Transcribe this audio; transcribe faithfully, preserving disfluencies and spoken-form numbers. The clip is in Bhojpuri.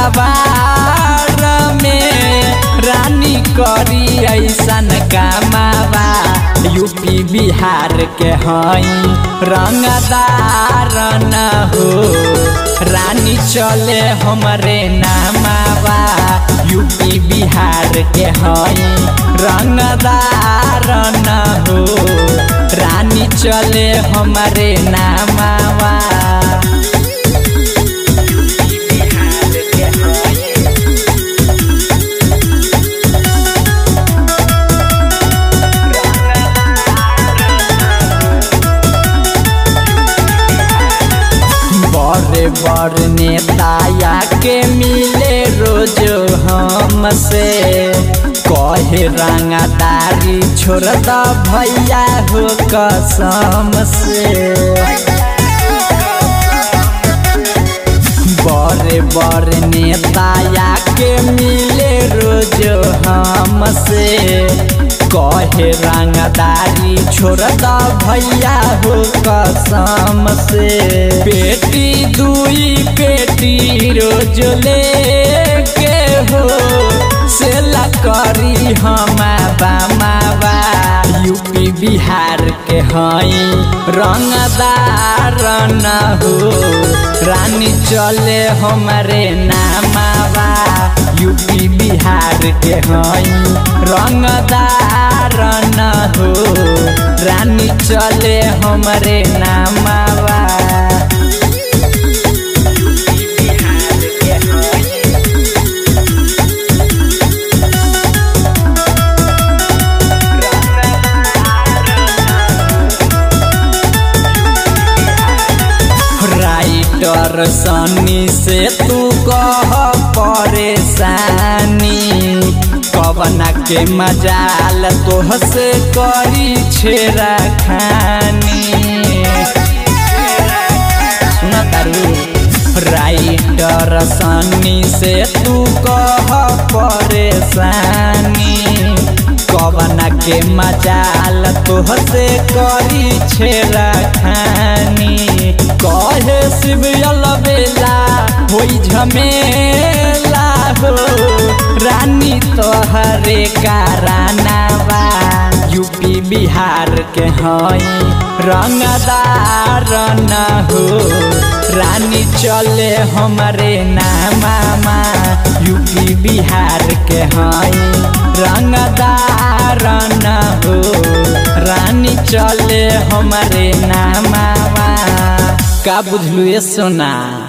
अखबार में रानी करी ऐसन कामवा यूपी बिहार के हई रंगदार न हो रानी चले हमरे नामवा यूपी बिहार के हई रंगदार न हो रानी चले हमरे नामवा बड़े बड़ नेताया के मिले रोज हमसे कहे रंगदारी छोड़ द भैया हो कसम से बड़े बड़ नेताया के मिले रोज हमसे कहे रंगदारी छोड़ द भैया हो कसम से बेटी दुई बेटी रोज ले के हो से करी हम बामावा यूपी बिहार के हई रंगदार न हो रानी चले हमरे नामवा यूपी बिहार के हई रंगदार न हो रानी चले हमरे नामवा राइटर सनी से तू कह परेशानी कवना के मजाल तोह से करी छेड़ा खानी सुना तारू राइटर सनी से तू कह परेशानी कवना के मजाल तोह से करी छेड़ा खानी कहे शिवयल बेला होई झमेला हो रानी तोहरे कारनावा यूपी बिहार के हई रंगदार न हो रानी चले हमरे नामवा यूपी बिहार के हई रंगदार न हो रानी चले हमरे नामवा का बुझलू ये सोना।